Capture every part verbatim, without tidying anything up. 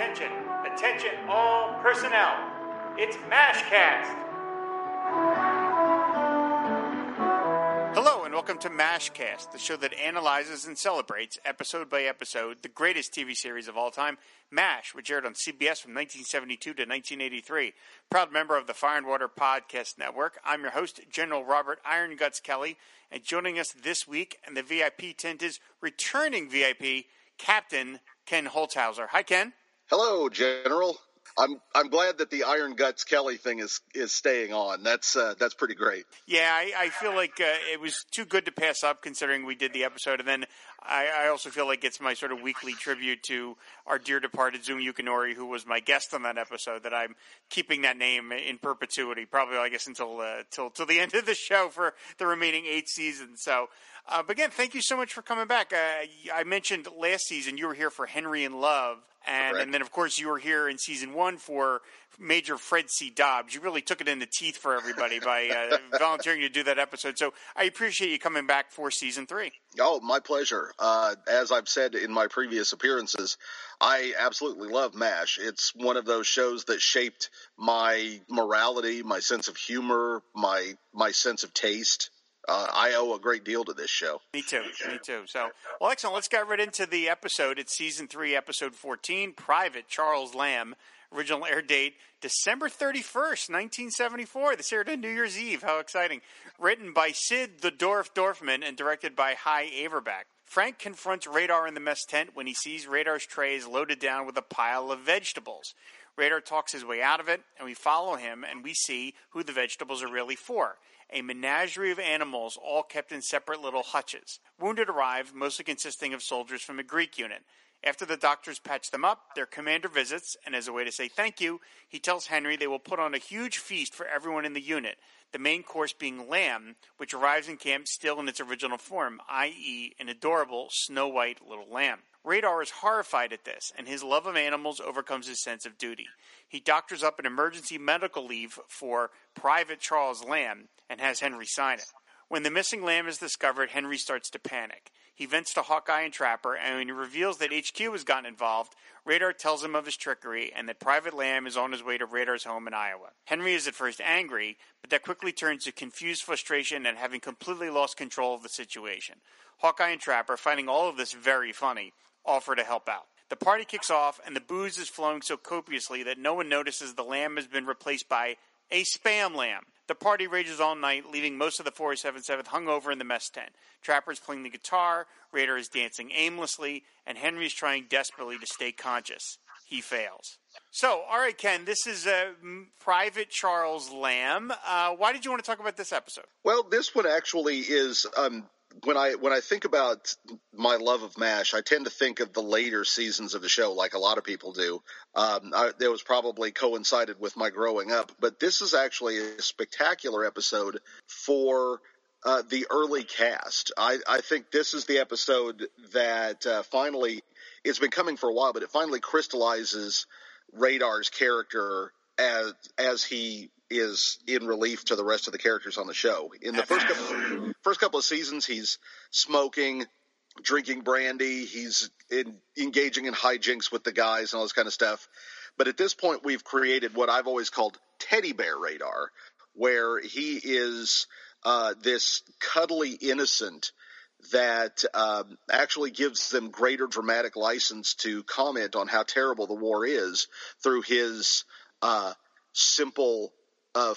Attention, attention all personnel. It's MASHcast. Hello and welcome to MASHcast, the show that analyzes and celebrates, episode by episode, the greatest T V series of all time, MASH, which aired on C B S from nineteen seventy-two to nineteen eighty-three. Proud member of the Fire and Water Podcast Network, I'm your host, General Robert Iron Guts Kelly, and joining us this week in the V I P tent is returning V I P, Captain Ken Holzhauser. Hi, Ken. Hello, General. I'm I'm glad that the Iron Guts Kelly thing is is staying on. That's uh, that's pretty great. Yeah, I, I feel like uh, it was too good to pass up considering we did the episode, and then I, I also feel like it's my sort of weekly tribute to our dear departed Zumi Yukinori, who was my guest on that episode, that I'm keeping that name in perpetuity, probably I guess until uh, till till the end of the show for the remaining eight seasons. So, uh, but again, thank you so much for coming back. Uh, I mentioned last season you were here for Henry in Love. And, and then, of course, you were here in season one for Major Fred C. Dobbs. You really took it in the teeth for everybody by uh, volunteering to do that episode. So I appreciate you coming back for season three. Oh, my pleasure. Uh, as I've said in my previous appearances, I absolutely love MASH. It's one of those shows that shaped my morality, my sense of humor, my my sense of taste. Uh, I owe a great deal to this show. Me too. Me too. So, well, excellent. Let's get right into the episode. It's season three, episode fourteen, Private Charles Lamb. Original air date, December thirty-first, nineteen seventy-four. This aired on New Year's Eve. How exciting. Written by Sid the Dorf Dorfman and directed by Hy Averback. Frank confronts Radar in the mess tent when he sees Radar's tray is loaded down with a pile of vegetables. Radar talks his way out of it, and we follow him, and we see who the vegetables are really for. A menagerie of animals, all kept in separate little hutches. Wounded arrive, mostly consisting of soldiers from a Greek unit. After the doctors patch them up, their commander visits, and as a way to say thank you, he tells Henry they will put on a huge feast for everyone in the unit, the main course being lamb, which arrives in camp still in its original form, that is an adorable, snow-white little lamb. Radar is horrified at this, and his love of animals overcomes his sense of duty. He doctors up an emergency medical leave for Private Charles Lamb and has Henry sign it. When the missing lamb is discovered, Henry starts to panic. He vents to Hawkeye and Trapper, and when he reveals that H Q has gotten involved, Radar tells him of his trickery and that Private Lamb is on his way to Radar's home in Iowa. Henry is at first angry, but that quickly turns to confused frustration and having completely lost control of the situation. Hawkeye and Trapper, finding all of this very funny, offer to help out. The party kicks off, and the booze is flowing so copiously that no one notices the lamb has been replaced by a spam lamb. The party rages all night, leaving most of the four seventy-seventh hungover in the mess tent. Trapper's playing the guitar, Radar is dancing aimlessly, and Henry's trying desperately to stay conscious. He fails. So, all right, Ken, this is uh, Private Charles Lamb. Uh, why did you want to talk about this episode? Well, this one actually is... Um When I when I think about my love of MASH, I tend to think of the later seasons of the show, like a lot of people do. Um, I, that was probably coincided with my growing up. But this is actually a spectacular episode for uh, the early cast. I, I think this is the episode that uh, finally, it's been coming for a while, but it finally crystallizes Radar's character as as he is in relief to the rest of the characters on the show. In the first couple, first couple of seasons, he's smoking, drinking brandy, he's in, engaging in hijinks with the guys and all this kind of stuff. But at this point, we've created what I've always called Teddy Bear Radar, where he is uh, this cuddly innocent that um, actually gives them greater dramatic license to comment on how terrible the war is through his uh, simple Uh,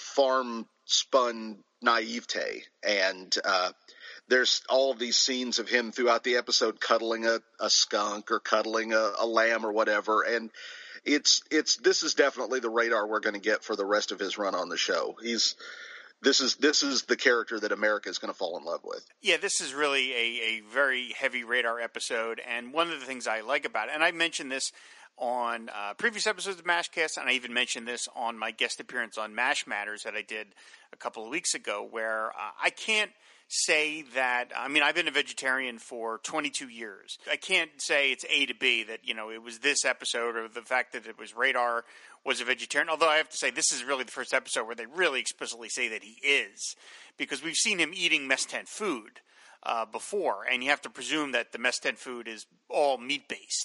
farm-spun naivete, and uh, there's all of these scenes of him throughout the episode cuddling a, a skunk or cuddling a, a lamb or whatever, and it's it's this is definitely the Radar we're going to get for the rest of his run on the show. He's this is this is the character that America is going to fall in love with. Yeah, this is really a, a very heavy Radar episode, and one of the things I like about it, and I mentioned this on uh, previous episodes of MASHcast, and I even mentioned this on my guest appearance on MASH Matters that I did a couple of weeks ago, where uh, I can't say that, I mean, I've been a vegetarian for twenty-two years. I can't say it's A to B that, you know, it was this episode or the fact that it was Radar was a vegetarian, although I have to say this is really the first episode where they really explicitly say that he is, because we've seen him eating mess tent food uh, before, and you have to presume that the mess tent food is all meat-based.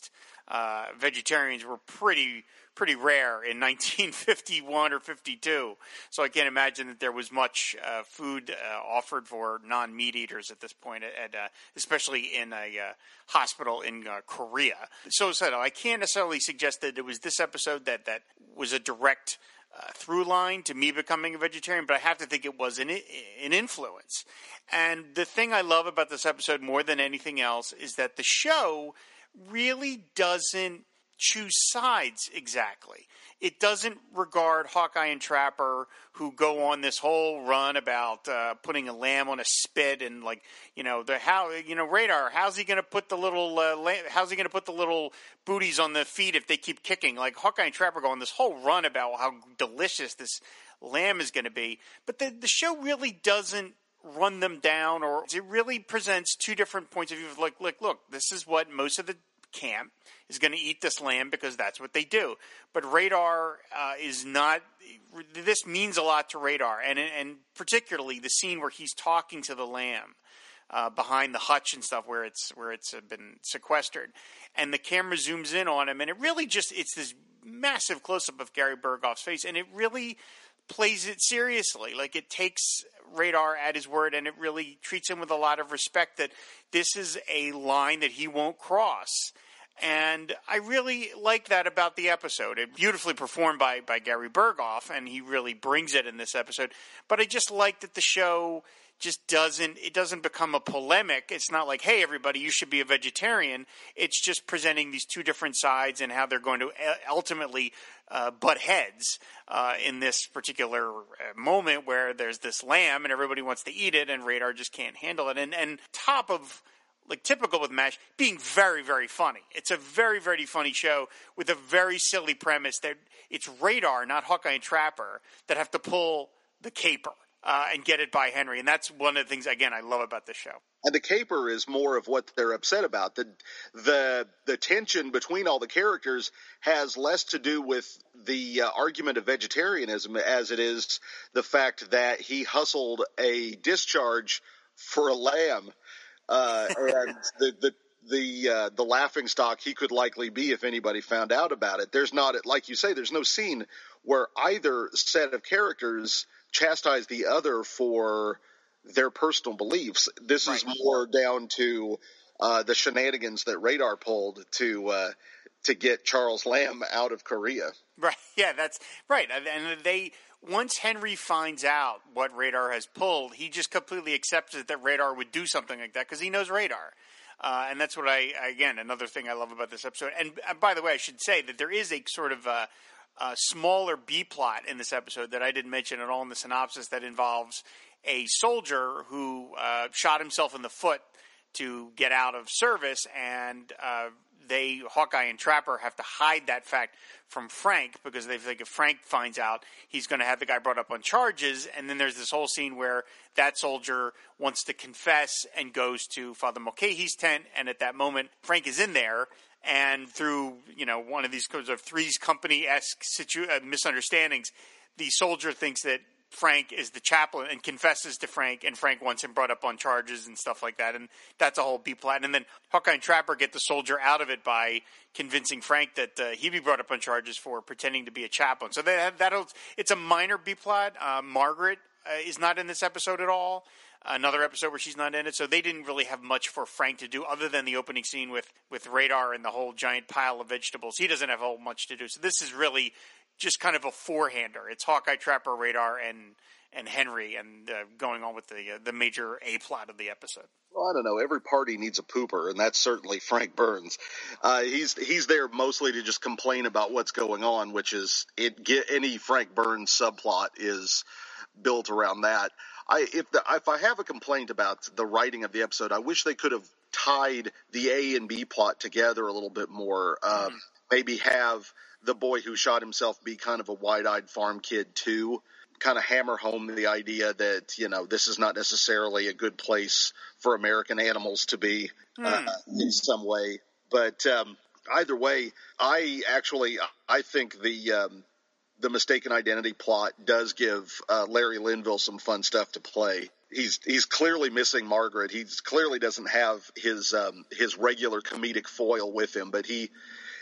uh, vegetarians were pretty pretty rare in nineteen fifty-one or fifty-two. So I can't imagine that there was much uh, food uh, offered for non-meat eaters at this point, at, uh, especially in a uh, hospital in uh, Korea. So, so I can't necessarily suggest that it was this episode that, that was a direct uh, through line to me becoming a vegetarian, but I have to think it was an, an influence. And the thing I love about this episode more than anything else is that the show really doesn't choose sides exactly. It doesn't regard Hawkeye and Trapper, who go on this whole run about uh, putting a lamb on a spit and, like, you know, the how you know Radar. How's he going to put the little uh, lamb, how's he going to put the little booties on the feet if they keep kicking? Like, Hawkeye and Trapper go on this whole run about how delicious this lamb is going to be, but the the show really doesn't run them down, or it really presents two different points of view. Like, look, look, this is what most of the camp is going to eat this lamb because that's what they do. But Radar uh, is not. This means a lot to Radar, and and particularly the scene where he's talking to the lamb uh, behind the hutch and stuff, where it's where it's been sequestered, and the camera zooms in on him, and it really just it's this massive close up of Gary Berghoff's face, and it really plays it seriously. Like, it takes Radar at his word, and it really treats him with a lot of respect that this is a line that he won't cross. And I really like that about the episode. It beautifully performed by, by Gary Berghoff, and he really brings it in this episode. But I just like that the show just doesn't, it doesn't become a polemic. It's not like, hey, everybody, you should be a vegetarian. It's just presenting these two different sides and how they're going to ultimately uh, butt heads uh, in this particular moment where there's this lamb and everybody wants to eat it and Radar just can't handle it. And, and top of, like typical with MASH, being very, very funny. It's a very, very funny show with a very silly premise that it's Radar, not Hawkeye and Trapper, that have to pull the caper. Uh, and get it by Henry. And that's one of the things, again, I love about this show. And the caper is more of what they're upset about. The, the, the tension between all the characters has less to do with the uh, argument of vegetarianism as it is the fact that he hustled a discharge for a lamb. Uh, and the, the, the, uh, the laughing stock he could likely be if anybody found out about it. There's not, like you say, there's no scene where either set of characters chastise the other for their personal beliefs. This right. is more down to uh, the shenanigans that Radar pulled to uh, to get Charles Lamb out of Korea. Right. Yeah, that's right. And they once Henry finds out what Radar has pulled, he just completely accepts it that Radar would do something like that because he knows Radar. Uh, and that's what I, again, another thing I love about this episode. And uh, by the way, I should say that there is a sort of uh, a smaller B-plot in this episode that I didn't mention at all in the synopsis that involves a soldier who uh, shot himself in the foot to get out of service, and uh, they, Hawkeye and Trapper, have to hide that fact from Frank because they think if Frank finds out, he's going to have the guy brought up on charges. And then there's this whole scene where that soldier wants to confess and goes to Father Mulcahy's tent, and at that moment, Frank is in there. And through, you know, one of these sort of Three's Company-esque situ- uh, misunderstandings, the soldier thinks that Frank is the chaplain and confesses to Frank, and Frank wants him brought up on charges and stuff like that. And that's a whole B-plot. And then Hawkeye and Trapper get the soldier out of it by convincing Frank that uh, he be brought up on charges for pretending to be a chaplain. So that that'll it's a minor B-plot. Uh, Margaret uh, is not in this episode at all. Another episode where she's not in it, so they didn't really have much for Frank to do other than the opening scene with, with Radar and the whole giant pile of vegetables. He doesn't have a whole much to do, so this is really just kind of a four-hander. It's Hawkeye, Trapper, Radar, and and Henry, and uh, going on with the uh, the major A-plot of the episode. Well, I don't know. Every party needs a pooper, and that's certainly Frank Burns. Uh, he's he's there mostly to just complain about what's going on, which is it. Get, any Frank Burns subplot is built around that. I, if, the, if I have a complaint about the writing of the episode, I wish they could have tied the A and B plot together a little bit more. Uh, mm. Maybe have the boy who shot himself be kind of a wide-eyed farm kid too. Kind of hammer home the idea that, you know, this is not necessarily a good place for American animals to be mm. uh, in some way. But um, either way, I actually I think the um, the mistaken identity plot does give uh, Larry Linville some fun stuff to play. He's he's clearly missing Margaret. He clearly doesn't have his um, his regular comedic foil with him, but he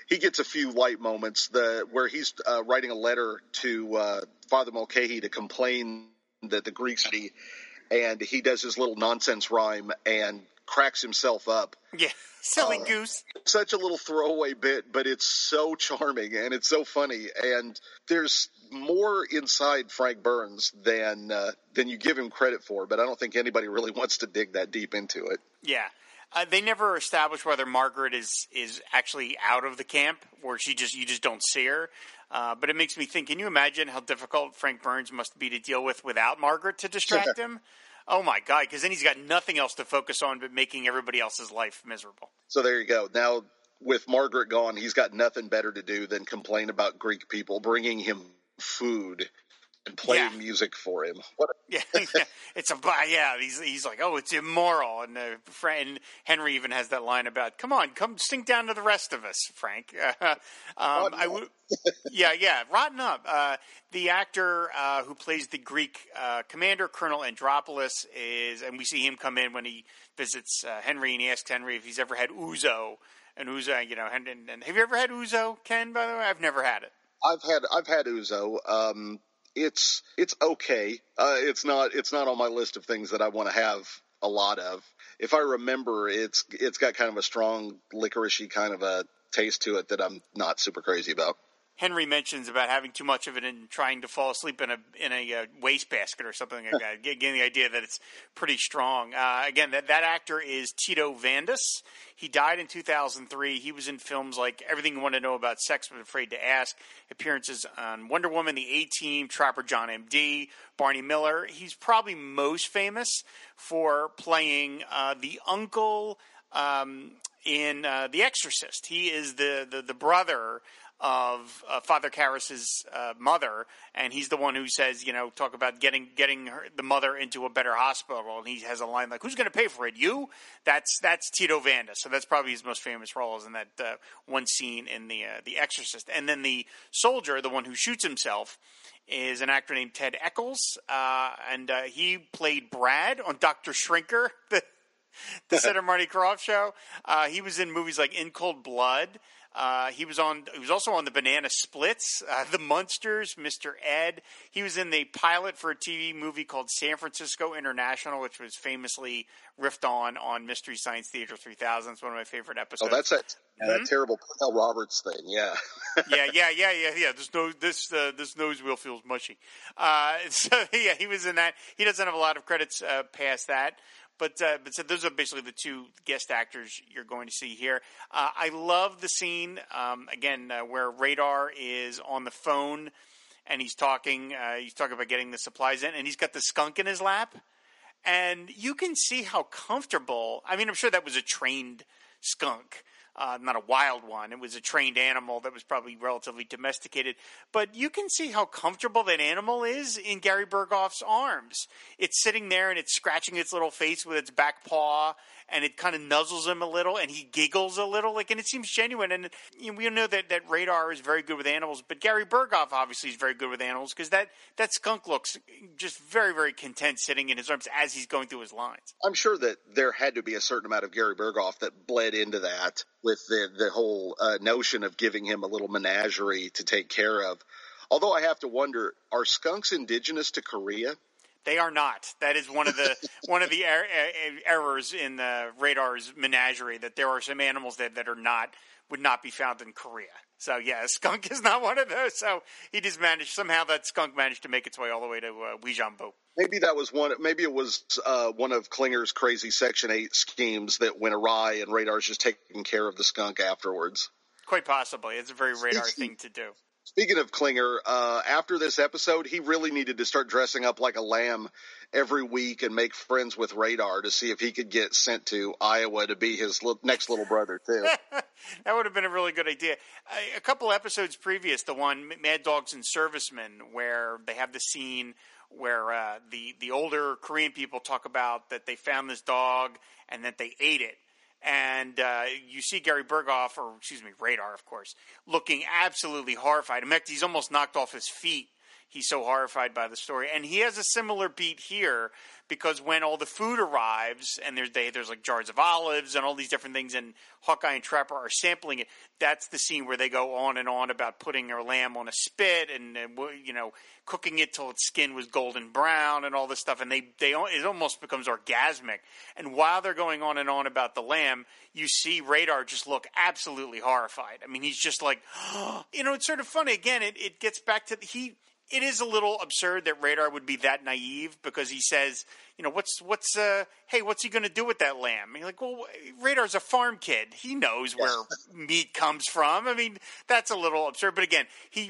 he gets a few light moments. The where he's uh, writing a letter to uh, Father Mulcahy to complain that the Greeks, and he does his little nonsense rhyme and cracks himself up. Yeah, silly uh, goose. Such a little throwaway bit, but it's so charming and it's so funny. And there's more inside Frank Burns than uh, than you give him credit for. But I don't think anybody really wants to dig that deep into it. Yeah. Uh, they never established whether Margaret is, is actually out of the camp, or she just you just don't see her. Uh, but it makes me think, can you imagine how difficult Frank Burns must be to deal with without Margaret to distract him? Oh, my God, because then he's got nothing else to focus on but making everybody else's life miserable. So there you go. Now, with Margaret gone, he's got nothing better to do than complain about Greek people bringing him food and playing yeah. music for him. What a- yeah, yeah, it's a yeah. He's he's like, oh, it's immoral, and uh, Frank, Henry even has that line about, come on, come sink down to the rest of us, Frank. Uh, um, I w- yeah, yeah, rotten up. Uh, the actor uh, who plays the Greek uh, commander, Colonel Andropoulos, is, and we see him come in when he visits uh, Henry, and he asks Henry if he's ever had ouzo, and ouzo, you know, and, and, and have you ever had ouzo, Ken? By the way, I've never had it. I've had I've had ouzo. Um, It's it's okay. Uh, it's not it's not on my list of things that I want to have a lot of. If I remember, it's it's got kind of a strong licoricey kind of a taste to it that I'm not super crazy about. Henry mentions about having too much of it and trying to fall asleep in a in a uh, wastebasket or something like that, getting the idea that it's pretty strong. Uh, again, that, that actor is Tito Vandis. He died in two thousand three. He was in films like Everything You Want to Know About Sex But Afraid to Ask, appearances on Wonder Woman, The A-Team, Trapper John M D, Barney Miller. He's probably most famous for playing uh, the uncle um, in uh, The Exorcist. He is the, the, the brother of uh, Father Karras's uh, mother, and he's the one who says, you know, talk about getting getting her, the mother into a better hospital, and he has a line like, "Who's going to pay for it? You?" That's that's Tito Vandis. So that's probably his most famous role, is in that uh, one scene in the uh, the Exorcist. And then the soldier, the one who shoots himself, is an actor named Ted Eccles, uh, and uh, he played Brad on Doctor Shrinker, the the Sid and Marty Krofft show. Uh, he was in movies like In Cold Blood. Uh, he was on. He was also on the Banana Splits, uh, The Munsters, Mister Ed. He was in the pilot for a T V movie called San Francisco International, which was famously riffed on on Mystery Science Theater three thousand. It's one of my favorite episodes. Oh, that's that, mm-hmm. that terrible Paul Roberts thing. Yeah. yeah, yeah, yeah, yeah, yeah. This nose, this uh, this nose wheel feels mushy. Uh, so yeah, he was in that. He doesn't have a lot of credits uh, past that. But uh, but so those are basically the two guest actors you're going to see here. Uh, I love the scene, um, again, uh, where Radar is on the phone and he's talking. Uh, he's talking about getting the supplies in, and he's got the skunk in his lap. And you can see how comfortable – I mean, I'm sure that was a trained skunk. Uh, not a wild one. It was a trained animal that was probably relatively domesticated. But you can see how comfortable that animal is in Gary Berghoff's arms. It's sitting there and it's scratching its little face with its back paw, and it kind of nuzzles him a little, and he giggles a little, like, and it seems genuine. And you know, we know that, that Radar is very good with animals, but Gary Berghoff obviously is very good with animals, because that, that skunk looks just very, very content sitting in his arms as he's going through his lines. I'm sure that there had to be a certain amount of Gary Berghoff that bled into that, with the the whole uh, notion of giving him a little menagerie to take care of. Although I have to wonder, are skunks indigenous to Korea? They are not. That is one of the one of the er- er- errors in the Radar's menagerie, that there are some animals that, that are not would not be found in Korea. So yeah, a skunk is not one of those. So he just managed somehow that skunk managed to make its way all the way to uh, Uijeonbu. Maybe that was one. Maybe it was uh, one of Klinger's crazy Section Eight schemes that went awry, and Radar's just taking care of the skunk afterwards. Quite possibly, it's a very Radar thing to do. Speaking of Klinger, uh, after this episode, he really needed to start dressing up like a lamb every week and make friends with Radar to see if he could get sent to Iowa to be his li- next little brother, too. That would have been a really good idea. A, a couple episodes previous, the one Mad Dogs and Servicemen, where they have the scene where uh, the, the older Korean people talk about that they found this dog and that they ate it. And uh, you see Gary Berghoff, or excuse me, Radar, of course, looking absolutely horrified. In fact, he's almost knocked off his feet. he's so horrified by the story. And he has a similar beat here, because when all the food arrives and there's they, there's like jars of olives and all these different things, and Hawkeye and Trapper are sampling it, that's the scene where they go on and on about putting their lamb on a spit and, and you know, cooking it till its skin was golden brown and all this stuff. And they, they it almost becomes orgasmic. And while they're going on and on about the lamb, you see Radar just look absolutely horrified. I mean, he's just like, oh. You know, it's sort of funny. Again, it, it gets back to he. It is a little absurd that Radar would be that naive, because he says, you know, what's, what's, uh, hey, what's he going to do with that lamb? And you're like, well, Radar's a farm kid. He knows where meat comes from. I mean, that's a little absurd. But again, he,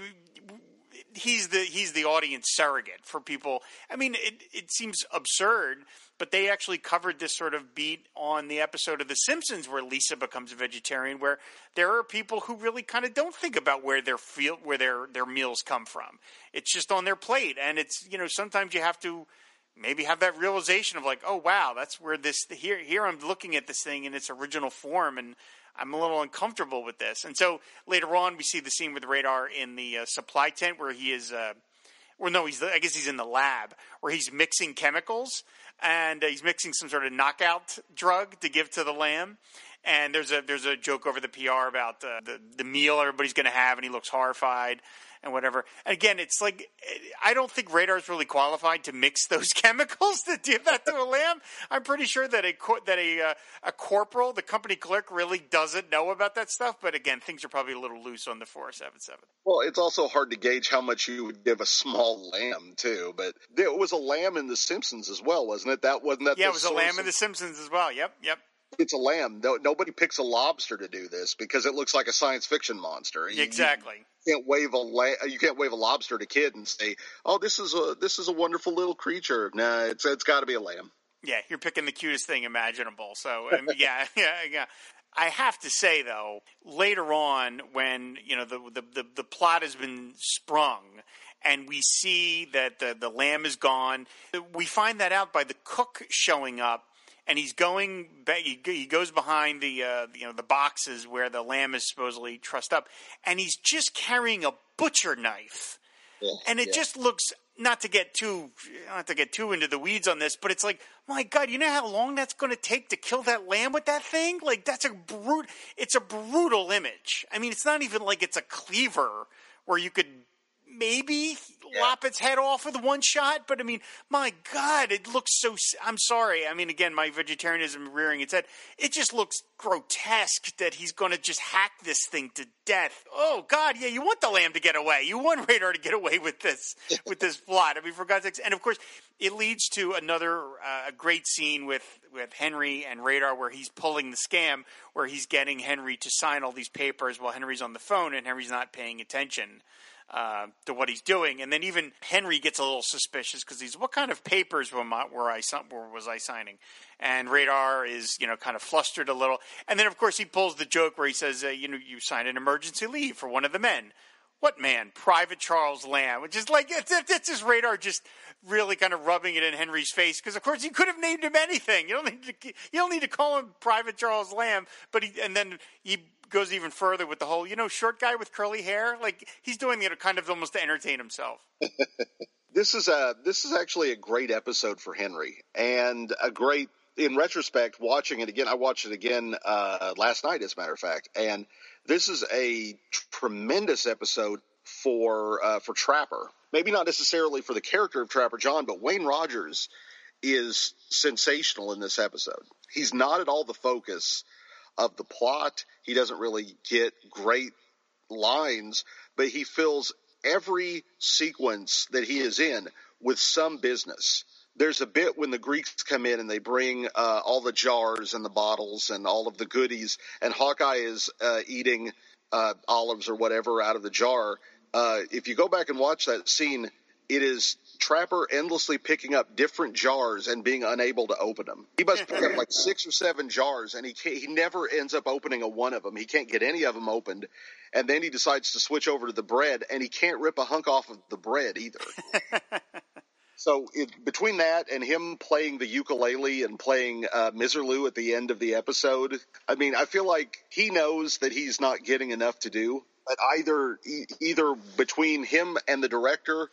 he's the, he's the audience surrogate for people. I mean, it, it seems absurd, but they actually covered this sort of beat on the episode of The Simpsons where Lisa becomes a vegetarian, where there are people who really kind of don't think about where their feel, where their, their meals come from. It's just on their plate. And it's, you know, sometimes you have to maybe have that realization of like, oh, wow, that's where this, here, here I'm looking at this thing in its original form, and I'm a little uncomfortable with this. And so later on, we see the scene with Radar in the uh, supply tent where he is, uh, well, no, he's, I guess he's in the lab where he's mixing chemicals. And uh, he's mixing some sort of knockout drug to give to the lamb. And there's a there's a joke over the P R about uh, the the meal everybody's going to have, and he looks horrified and whatever. And again, it's like, I don't think Radar's really qualified to mix those chemicals to give that to a lamb. I'm pretty sure that a that a uh, a corporal, the company clerk, really doesn't know about that stuff. But again, things are probably a little loose on the four seven seven. Well, it's also hard to gauge how much you would give a small lamb too. But there was a lamb in The Simpsons as well, wasn't it? That wasn't that. Yeah, the it was a lamb of... in The Simpsons as well. Yep, yep. It's a lamb. No, nobody picks a lobster to do this because it looks like a science fiction monster. You, exactly. You can't wave a la- you can't wave a lobster at a kid and say, "Oh, this is a this is a wonderful little creature." Nah, it's it's got to be a lamb. Yeah, you're picking the cutest thing imaginable. So um, yeah, yeah, yeah. I have to say though, later on when you know the the the, the plot has been sprung, and we see that the the lamb is gone, we find that out by the cook showing up. And he's going. He goes behind the uh, you know the boxes where the lamb is supposedly trussed up, and he's just carrying a butcher knife. Yeah, and it yeah. just looks, not to get too not to get too into the weeds on this, but it's like, my God, you know how long that's going to take to kill that lamb with that thing? Like, that's a brute. It's a brutal image. I mean, it's not even like it's a cleaver where you could maybe yeah. lop its head off with one shot, but I mean, my God, it looks so, I'm sorry. I mean, again, my vegetarianism rearing its head. It just looks grotesque that he's going to just hack this thing to death. Oh God, yeah, you want the lamb to get away. You want Radar to get away with this, with this plot. I mean, for God's sakes. And of course, it leads to another uh, great scene with, with Henry and Radar where he's pulling the scam, where he's getting Henry to sign all these papers while Henry's on the phone and Henry's not paying attention Uh, to what he's doing. And then even Henry gets a little suspicious because he's, what kind of papers were, my, were I were, was I signing? And Radar is, you know, kind of flustered a little. And then, of course, he pulls the joke where he says, uh, you know, you signed an emergency leave for one of the men. What man? Private Charles Lamb. Which is like, it's, it's just Radar just really kind of rubbing it in Henry's face. Because, of course, he could have named him anything. You don't need to, you don't need to call him Private Charles Lamb. But he, and then he goes even further with the whole, you know, short guy with curly hair. Like, he's doing it kind of almost to entertain himself. This is a this is actually a great episode for Henry, and a great, in retrospect, watching it again. I watched it again uh, last night, as a matter of fact, and this is a tremendous episode for uh, for Trapper. Maybe not necessarily for the character of Trapper John, but Wayne Rogers is sensational in this episode. He's not at all the focus of the plot. He doesn't really get great lines, but he fills every sequence that he is in with some business. There's a bit when the Greeks come in and they bring uh, all the jars and the bottles and all of the goodies, and Hawkeye is uh, eating uh, olives or whatever out of the jar. Uh, if you go back and watch that scene, it is Trapper endlessly picking up different jars and being unable to open them. He must pick up like six or seven jars, and he can't, he never ends up opening a one of them. He can't get any of them opened, and then he decides to switch over to the bread, and he can't rip a hunk off of the bread either. So it, between that and him playing the ukulele and playing uh, Miserlou at the end of the episode, I mean, I feel like he knows that he's not getting enough to do. But either e- either between him and the director,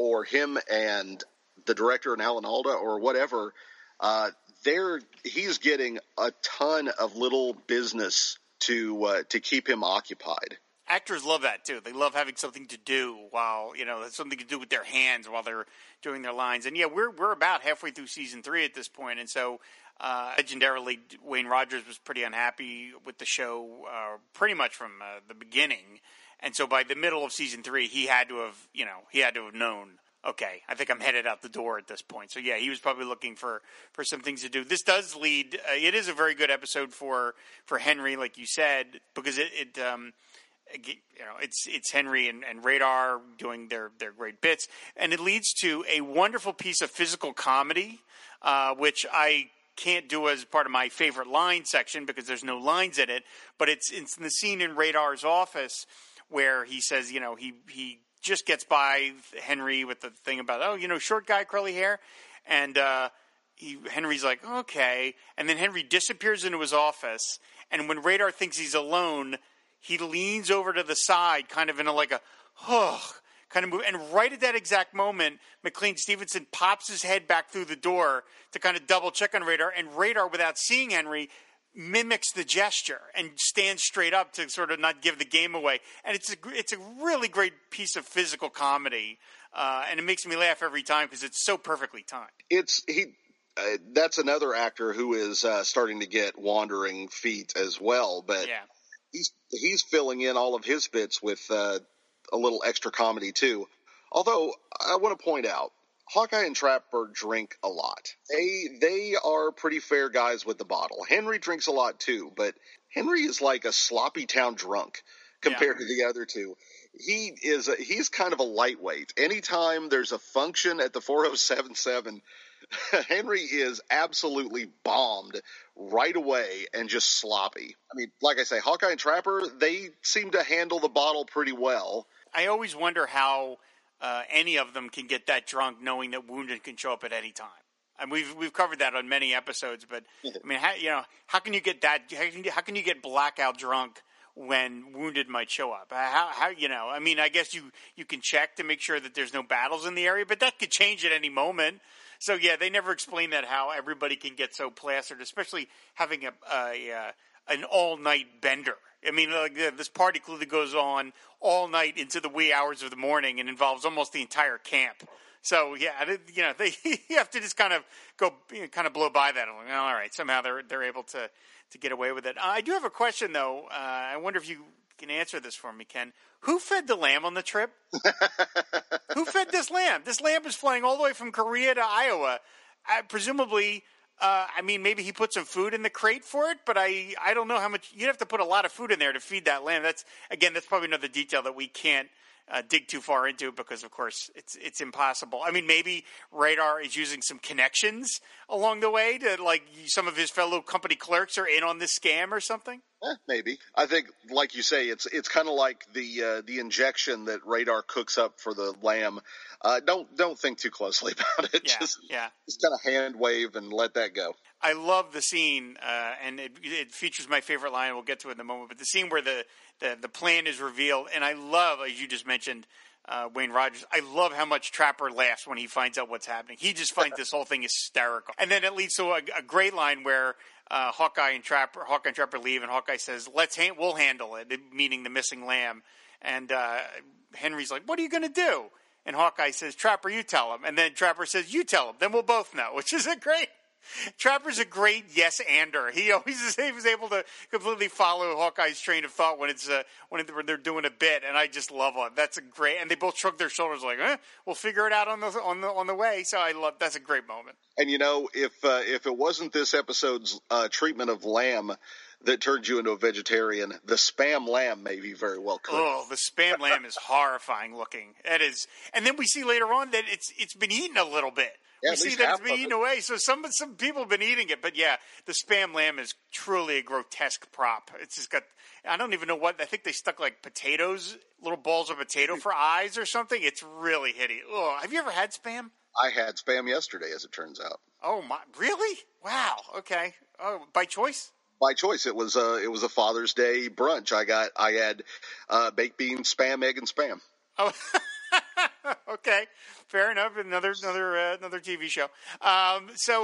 or him and the director and Alan Alda or whatever, uh, they're he's getting a ton of little business to uh, to keep him occupied. Actors love that too. They love having something to do while, you know, something to do with their hands while they're doing their lines. And yeah, we're we're about halfway through season three at this point, and so uh, legendarily, Wayne Rogers was pretty unhappy with the show uh, pretty much from uh, the beginning. And so by the middle of season three, he had to have, you know, he had to have known, okay, I think I'm headed out the door at this point. So yeah, he was probably looking for, for some things to do. This does lead, uh, it is a very good episode for, for Henry, like you said, because it, it um, you know, it's, it's Henry and, and Radar doing their, their great bits. And it leads to a wonderful piece of physical comedy, uh, which I can't do as part of my favorite line section because there's no lines in it, but it's, it's in the scene in Radar's office where he says, you know, he, he just gets by Henry with the thing about, oh, you know, short guy, curly hair. And uh, he, Henry's like, okay. And then Henry disappears into his office. And when Radar thinks he's alone, he leans over to the side, kind of in a, like a, oh, kind of move. And right at that exact moment, McLean Stevenson pops his head back through the door to kind of double check on Radar. And Radar, without seeing Henry, mimics the gesture and stands straight up to sort of not give the game away. And it's a, it's a really great piece of physical comedy. Uh, and it makes me laugh every time because it's so perfectly timed. It's he. Uh, that's another actor who is uh, starting to get wandering feet as well. But yeah. he's he's filling in all of his bits with uh, a little extra comedy too. Although I want to point out, Hawkeye and Trapper drink a lot. They they are pretty fair guys with the bottle. Henry drinks a lot too, but Henry is like a sloppy town drunk compared yeah. to the other two. He is a, he's kind of a lightweight. Anytime there's a function at the four oh seven seven, Henry is absolutely bombed right away and just sloppy. I mean, like I say, Hawkeye and Trapper, they seem to handle the bottle pretty well. I always wonder how Uh, any of them can get that drunk, knowing that Wounded can show up at any time. And we've we've covered that on many episodes. But I mean, how, you know, how can you get that? How can you, how can you get blackout drunk when Wounded might show up? How how you know? I mean, I guess you you can check to make sure that there's no battles in the area, but that could change at any moment. So yeah, they never explain that how everybody can get so plastered, especially having a, a, a an all night bender. I mean, like, this party clearly goes on all night into the wee hours of the morning and involves almost the entire camp. So, yeah, you know, they you have to just kind of go, you know, kind of blow by that. Like, oh, all right, somehow they're they're able to, to get away with it. Uh, I do have a question, though. Uh, I wonder if you can answer this for me, Ken. Who fed the lamb on the trip? Who fed this lamb? This lamb is flying all the way from Korea to Iowa. Uh, presumably... Uh, I mean, maybe he put some food in the crate for it, but I, I don't know how much. You'd have to put a lot of food in there to feed that lamb. That's again, that's probably another detail that we can't uh, dig too far into because, of course, it's it's impossible. I mean, maybe Radar is using some connections along the way to, like, some of his fellow company clerks are in on this scam or something. Eh, maybe. I think, like you say, it's it's kind of like the uh, the injection that Radar cooks up for the lamb. Uh, don't don't think too closely about it. Yeah, just, yeah. just kind of hand wave and let that go. I love the scene, uh, and it, it features my favorite line. We'll get to it in a moment. But the scene where the, the, the plan is revealed, and I love, as you just mentioned, uh, Wayne Rogers. I love how much Trapper laughs when he finds out what's happening. He just finds this whole thing hysterical. And then it leads to a, a great line where uh, Hawkeye and Trapper, Hawkeye and Trapper leave, and Hawkeye says, "Let's ha- we'll handle it," meaning the missing lamb. And uh, Henry's like, "What are you going to do?" And Hawkeye says, "Trapper, you tell him." And then Trapper says, "You tell him. Then we'll both know," which is a great. Trapper's a great yes-ander. He always is, he was able to completely follow Hawkeye's train of thought when it's uh, when they're doing a bit, and I just love it. That's a great. And they both shrug their shoulders like, eh, "We'll figure it out on the on the on the way." So I love. That's a great moment. And you know, if uh, if it wasn't this episode's uh, treatment of lamb that turned you into a vegetarian, the spam lamb may be very well cooked. Oh, the spam lamb is horrifying looking. It is, and then we see later on that it's it's been eaten a little bit. Yeah, we see that it's been eaten away, so some some people have been eating it. But yeah, the spam lamb is truly a grotesque prop. It's just got, I don't even know what, I think they stuck like potatoes, little balls of potato for eyes or something. It's really hideous. Oh, have you ever had spam? I had spam yesterday, as it turns out. Oh my, really? Wow. Okay. Oh, by choice? By choice. It was a, it was a Father's Day brunch. I got, I had uh, baked beans, spam, egg, and spam. Oh, Okay, fair enough. Another another uh, another T V show. Um, so,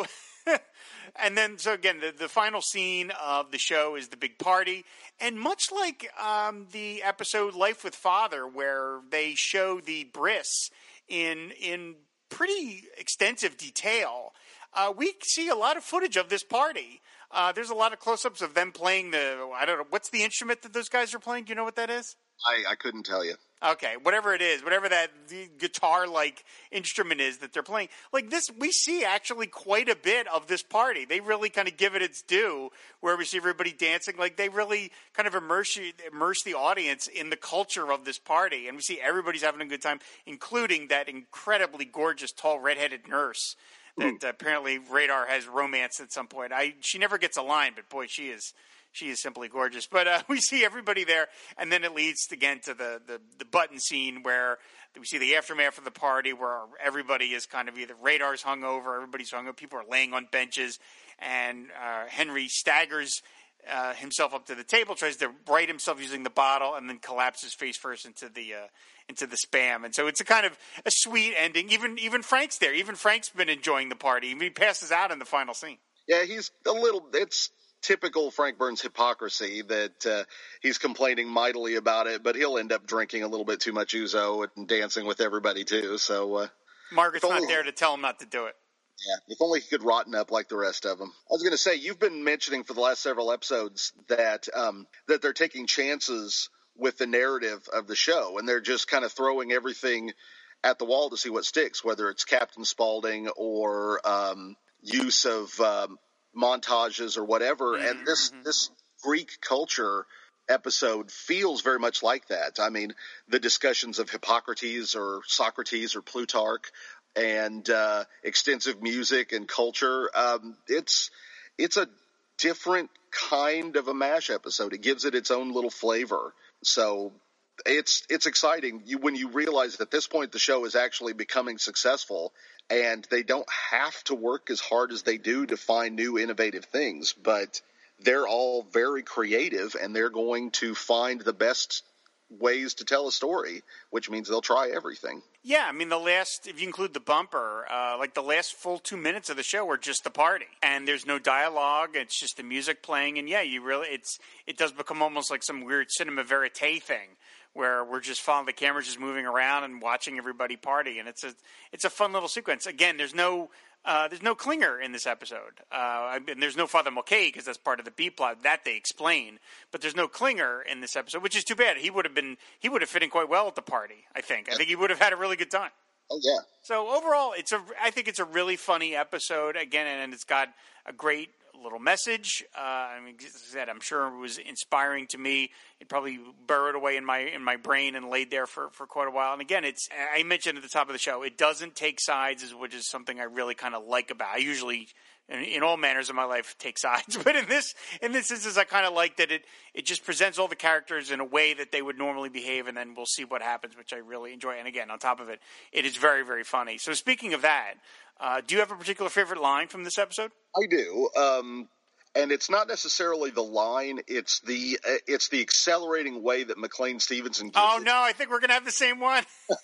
and then so again, the, the final scene of the show is the big party, and much like um, the episode "Life with Father," where they show the bris in in pretty extensive detail, uh, we see a lot of footage of this party. Uh, there's a lot of close-ups of them playing the, I don't know, what's the instrument that those guys are playing? Do you know what that is? I, I couldn't tell you. Okay, whatever it is, whatever that guitar-like instrument is that they're playing. Like this, we see actually quite a bit of this party. They really kind of give it its due, where we see everybody dancing. Like they really kind of immerse you, immerse the audience in the culture of this party. And we see everybody's having a good time, including that incredibly gorgeous, tall, redheaded nurse that uh, apparently Radar has romanced at some point. I she never gets a line, but boy, she is she is simply gorgeous. But uh, we see everybody there, and then it leads again to the, the, the button scene where we see the aftermath of the party, where everybody is kind of either Radar's hungover, everybody's hungover, people are laying on benches, and uh, Henry staggers uh, himself up to the table, tries to right himself using the bottle, and then collapses face first into the uh, into the Spam. And so it's a kind of a sweet ending. Even even Frank's there. Even Frank's been enjoying the party. He passes out in the final scene. Yeah, he's a little. It's typical Frank Burns hypocrisy that uh, he's complaining mightily about it, but he'll end up drinking a little bit too much ouzo and dancing with everybody too. So uh, Margaret's only, not there to tell him not to do it. Yeah, if only he could rotten up like the rest of them. I was going to say, you've been mentioning for the last several episodes that um, that they're taking chances with the narrative of the show, and they're just kind of throwing everything at the wall to see what sticks, whether it's Captain Spaulding or um, use of um, montages or whatever. Mm-hmm. And this this Greek culture episode feels very much like that. I mean, the discussions of Hippocrates or Socrates or Plutarch and uh, extensive music and culture. Um, it's it's a different kind of a MASH episode. It gives it its own little flavor. So it's it's exciting you, when you realize that at this point the show is actually becoming successful, and they don't have to work as hard as they do to find new innovative things, but they're all very creative, and they're going to find the best ways to tell a story, which means they'll try everything. Yeah, I mean, the last, if you include the bumper, uh, like the last full two minutes of the show are just the party, and there's no dialogue. It's just the music playing, and yeah, you really, it's it does become almost like some weird cinema verite thing, where we're just following the camera's just moving around and watching everybody party, and it's a it's a fun little sequence. Again, there's no. Uh, there's no Klinger in this episode, uh, and there's no Father Mulcahy because that's part of the B plot that they explain. But there's no Klinger in this episode, which is too bad. He would have been he would have fit in quite well at the party. I think. I think he would have had a really good time. Oh yeah. So overall, it's a I think it's a really funny episode again, and it's got a great little message. Uh, I mean, as I said, I'm sure it was inspiring to me. It probably burrowed away in my in my brain and laid there for, for quite a while. And again, it's I mentioned at the top of the show, it doesn't take sides, which is something I really kind of like about. I usually, in, in all manners of my life, take sides, but in this in this instance, I kind of like that it it just presents all the characters in a way that they would normally behave, and then we'll see what happens, which I really enjoy. And again, on top of it, it is very very funny. So speaking of that. Uh, do you have a particular favorite line from this episode? I do, um, and it's not necessarily the line; it's the uh, it's the accelerating way that McLean Stevenson gives Oh it. no, I think we're gonna have the same one.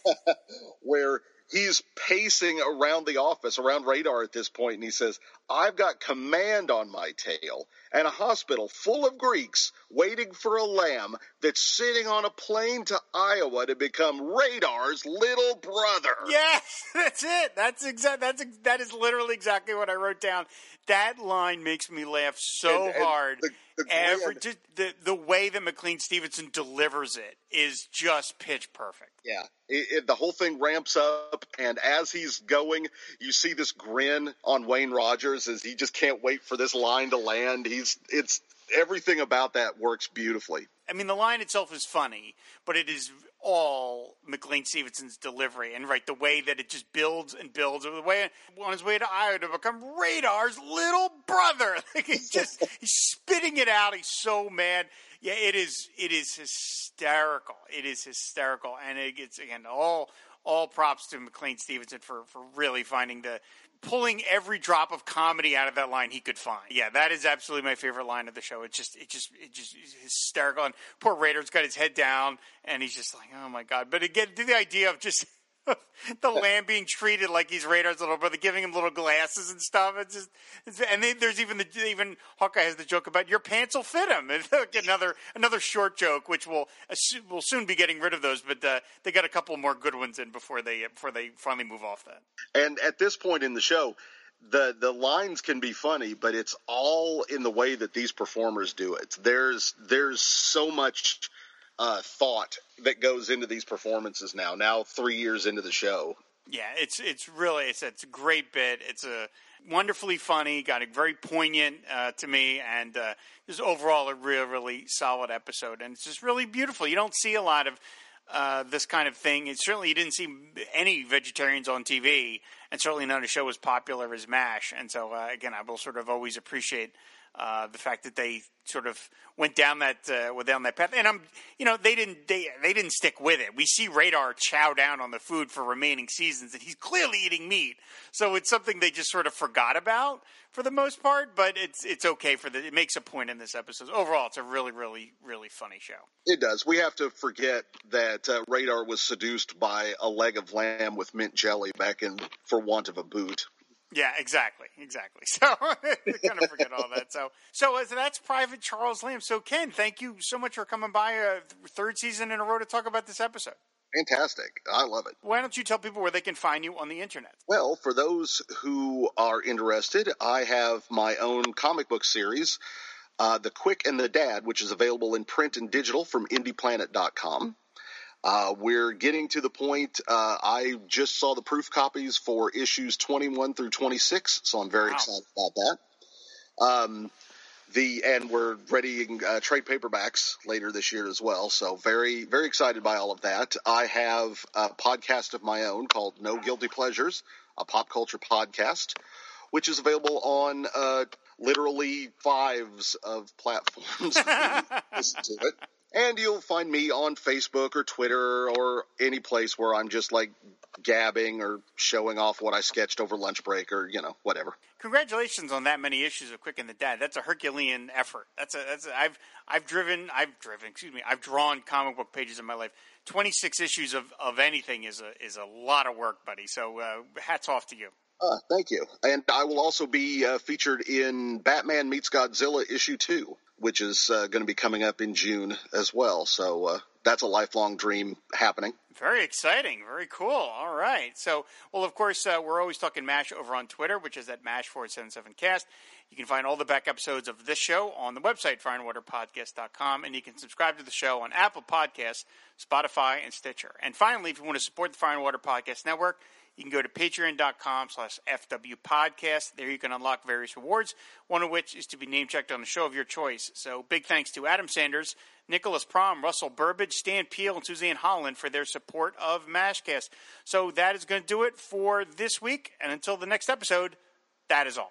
Where he's pacing around the office, around Radar at this point, and he says, "I've got command on my tail, and a hospital full of Greeks waiting for a lamb that's sitting on a plane to Iowa to become Radar's little brother." Yes, that's it. That's exact. That's that is literally exactly what I wrote down. That line makes me laugh so And- and hard. the- the Every grand- just the the way that McLean Stevenson delivers it is just pitch perfect. Yeah, it, it, the whole thing ramps up, and as he's going, you see this grin on Wayne Rogers as he just can't wait for this line to land. He's it's everything about that works beautifully. I mean, the line itself is funny, but it is all McLean Stevenson's delivery, and right the way that it just builds and builds. The way on his way to Iowa to become Radar's little brother, like he's just he's spitting it out. He's so mad. Yeah, it is. It is hysterical. It is hysterical, and it gets again all all props to McLean Stevenson for for really finding the. Pulling every drop of comedy out of that line he could find. Yeah, that is absolutely my favorite line of the show. It just, it just, it just is hysterical. And poor Radar's got his head down, and he's just like, oh my god. But again, the idea of just the lamb being treated like he's Radar's little brother, giving him little glasses and stuff. It's just, it's, and they, there's even the even Hawkeye has the joke about your pants will fit him. another another short joke, which will will soon be getting rid of those, but uh, they got a couple more good ones in before they before they finally move off that. And at this point in the show, the the lines can be funny, but it's all in the way that these performers do it. There's there's so much uh, thought that goes into these performances now. Now, three years into the show. Yeah, it's it's really it's it's a great bit. It's a wonderfully funny, got a very poignant uh, to me, and uh, just overall a real really solid episode. And it's just really beautiful. You don't see a lot of uh, this kind of thing. It certainly you didn't see any vegetarians on T V, and certainly none of the show as popular as MASH. And so uh, again, I will sort of always appreciate uh, the fact that they sort of went down that uh, went down that path. And I'm, you know, they didn't they they didn't stick with it. We see Radar chow down on the food for remaining seasons, and he's clearly eating meat. So it's something they just sort of forgot about for the most part. But it's it's okay for the it makes a point in this episode. Overall, it's a really really really funny show. It does. We have to forget that uh, Radar was seduced by a leg of lamb with mint jelly back in For Want of a Boot. Yeah, exactly, exactly. So we're gonna forget all that. So, so, uh, so that's Private Charles Lamb. So, Ken, thank you so much for coming by a third season in a row to talk about this episode. Fantastic. I love it. Why don't you tell people where they can find you on the internet? Well, for those who are interested, I have my own comic book series, uh, The Quick and the Dad, which is available in print and digital from indie planet dot com. Uh, we're getting to the point, uh, I just saw the proof copies for issues twenty-one through twenty-six, so I'm very wow. excited about that. Um, the, and we're readying uh, trade paperbacks later this year as well, so very, very excited by all of that. I have a podcast of my own called No Guilty Pleasures, a pop culture podcast, which is available on uh, literally fives of platforms. Listen to it. And you'll find me on Facebook or Twitter or any place where I'm just like gabbing or showing off what I sketched over lunch break or, you know, whatever. Congratulations on that many issues of Quick and the Dad. That's a Herculean effort. That's a, that's a, I've, I've driven, I've driven, excuse me, I've drawn comic book pages in my life. twenty-six issues of, of anything is a, is a lot of work, buddy. So uh, hats off to you. Uh, thank you. And I will also be uh, featured in Batman Meets Godzilla issue two, which is uh, going to be coming up in June as well. So uh, that's a lifelong dream happening. Very exciting. Very cool. All right. So, well, of course, uh, we're always talking MASH over on Twitter, which is at MASH four seven seven cast. You can find all the back episodes of this show on the website, fire and water podcast dot com, and you can subscribe to the show on Apple Podcasts, Spotify, and Stitcher. And finally, if you want to support the Fire and Water Podcast Network, you can go to patreon.com slash FW podcast. There you can unlock various rewards, one of which is to be name-checked on the show of your choice. So big thanks to Adam Sanders, Nicholas Prom, Russell Burbage, Stan Peel, and Suzanne Holland for their support of MASHcast. So that is going to do it for this week. And until the next episode, that is all.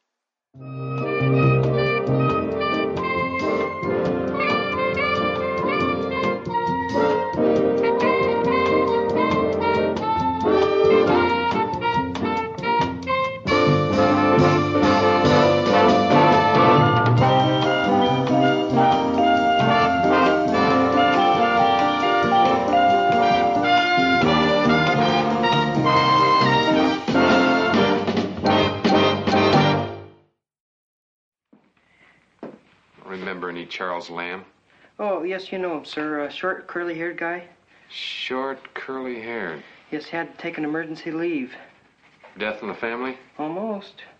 Remember any Charles Lamb? Oh, yes, you know him, sir. A short, curly-haired guy. Short, curly-haired. Yes, had to take an emergency leave. Death in the family? Almost.